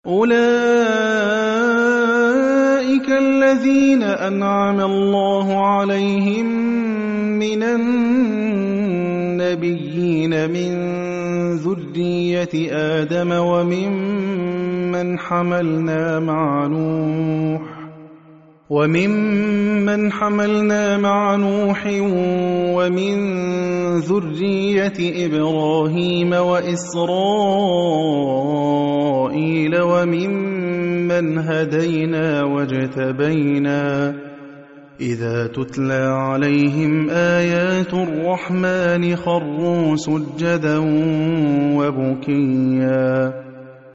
أولئك الذين أنعم الله عليهم من النبيين من ذرية آدم وممن حملنا مع نوح ومن ذرية إبراهيم وإسرائيل وممن هدينا واجتبينا إذا تتلى عليهم آيات الرحمن خروا سجدا وبكيا